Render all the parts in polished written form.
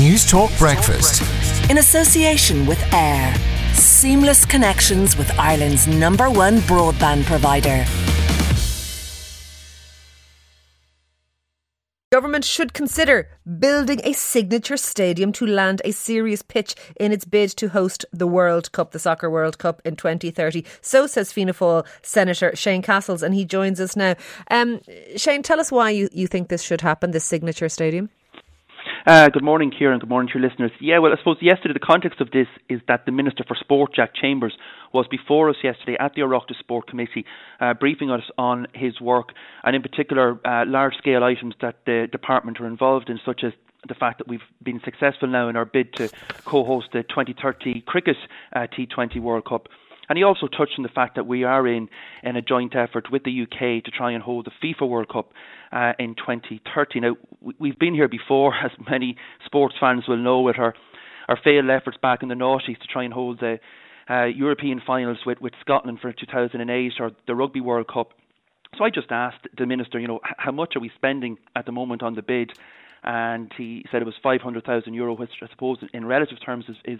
News Talk Breakfast. In association with AIR. Seamless connections with Ireland's #1 broadband provider. Government should consider building a signature stadium to land a serious pitch in its bid to host the World Cup, the Soccer World Cup in 2030. So says Fianna Fáil Senator Shane Castles, and he joins us now. Shane, tell us why you think this should happen, this signature stadium. Good morning, Ciara, and good morning to your listeners. Yeah, well, I suppose yesterday the context of this is that the Minister for Sport, Jack Chambers, was before us yesterday at the Oireachtas Sport Committee, briefing us on his work, and in particular large-scale items that the department are involved in, such as the fact that we've been successful now in our bid to co-host the 2030 Cricket T20 World Cup. And he also touched on the fact that we are in a joint effort with the UK to try and hold the FIFA World Cup in 2030. Now, we've been here before, as many sports fans will know, with our failed efforts back in the noughties to try and hold the European finals with Scotland for 2008, or the Rugby World Cup. So I just asked the Minister, how much are we spending at the moment on the bid? And he said it was €500,000, which I suppose in relative terms is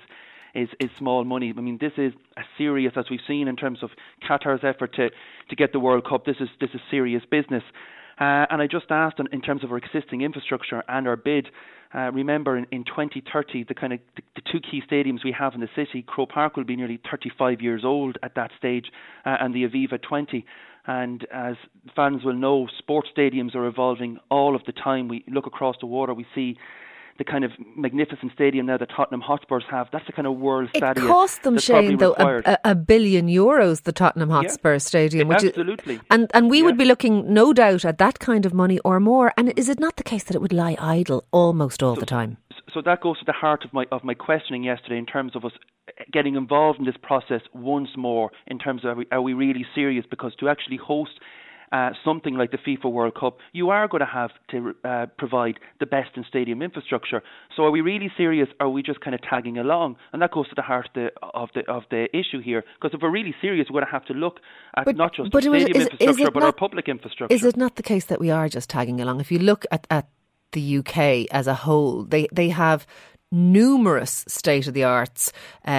small money. I mean, this is a serious, as we've seen in terms of Qatar's effort to get the World Cup. This is serious business. And I just asked, in terms of our existing infrastructure and our bid, remember in 2030, the two key stadiums we have in the city, Croke Park will be nearly 35 years old at that stage, and the Aviva 20. And as fans will know, sports stadiums are evolving all of the time. We look across the water, we see the kind of magnificent stadium now that Tottenham Hotspurs have. That's the kind of world stadium. It cost them, Shane, though, €1 billion, the Tottenham Hotspur Stadium. Which absolutely. And we would be looking, no doubt, at that kind of money or more. And is it not the case that it would lie idle almost all the time? So that goes to the heart of my questioning yesterday, in terms of us getting involved in this process once more, in terms of are we really serious? Because to actually host something like the FIFA World Cup, you are going to have to provide the best in stadium infrastructure. So are we really serious, or are we just kind of tagging along? And that goes to the heart of the issue here. Because if we're really serious, we're going to have to look at not just the stadium infrastructure, but our public infrastructure. Is it not the case that we are just tagging along? If you look at the UK as a whole, they have numerous state-of-the-arts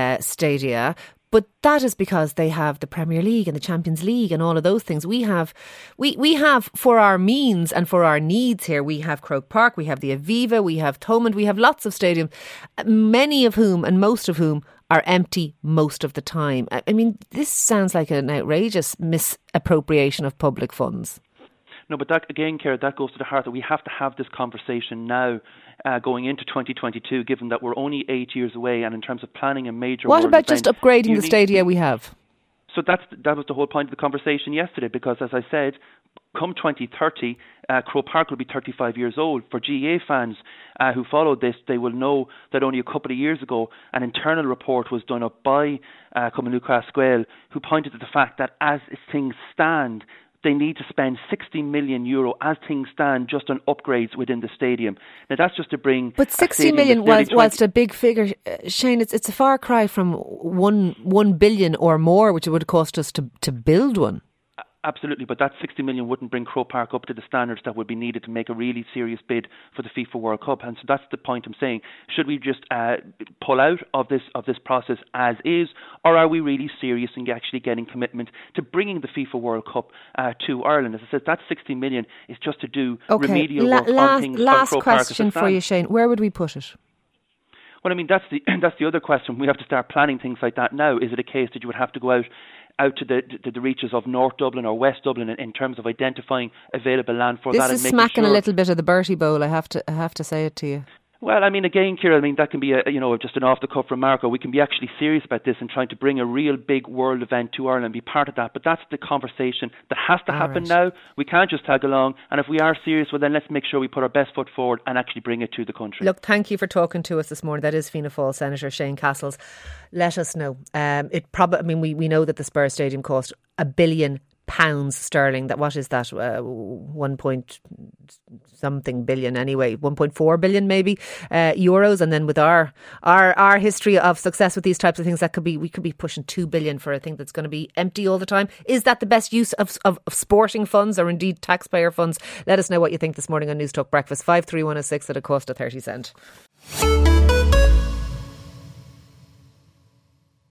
stadia. But that is because they have the Premier League and the Champions League and all of those things. We have for our means and for our needs here, we have Croke Park, we have the Aviva, we have Thomond, we have lots of stadiums, many of whom and most of whom are empty most of the time. I mean, this sounds like an outrageous misappropriation of public funds. No, but that, again, Ciara, that goes to the heart that we have to have this conversation now, going into 2022, given that we're only 8 years away, and in terms of planning a major What world about event, just upgrading the stadia we have? So that was the whole point of the conversation yesterday, because, as I said, come 2030, Croke Park will be 35 years old. For GAA fans who followed this, they will know that only a couple of years ago, an internal report was done up by Cumann Lucas Squale, who pointed to the fact that as things stand, they need to spend €60 million as things stand just on upgrades within the stadium. Now that's just to bring. But 60 million, whilst a big figure, Shane, it's a far cry from 1 billion or more, which it would cost us to build one. Absolutely, but that 60 million wouldn't bring Croke Park up to the standards that would be needed to make a really serious bid for the FIFA World Cup. And so that's the point I'm saying. Should we just pull out of this process as is, or are we really serious in actually getting commitment to bringing the FIFA World Cup to Ireland? As I said, that 60 million is just to do remedial work on things. Last question for you, Shane. Where would we put it? Well, I mean, that's the other question. We have to start planning things like that now. Is it a case that you would have to go out to the reaches of North Dublin or West Dublin in terms of identifying available land for that? This is smacking a little bit of the Bertie Bowl, I have to say it to you. Well, I mean, again, Ciara, I mean, that can be just an off-the-cuff remark, or we can be actually serious about this and trying to bring a real big world event to Ireland and be part of that. But that's the conversation that has to happen now. We can't just tag along. And if we are serious, well, then let's make sure we put our best foot forward and actually bring it to the country. Look, thank you for talking to us this morning. That is Fianna Fáil Senator Shane Castles. Let us know. We know that the Spurs Stadium cost £1 billion sterling. That, what is that? 1 point something billion anyway, 1.4 billion maybe euros. And then with our history of success with these types of things, we could be pushing 2 billion for a thing that's going to be empty all the time. Is that the best use of sporting funds, or indeed taxpayer funds? Let us know what you think this morning on News Talk Breakfast. 53106 at a cost of 30 cents.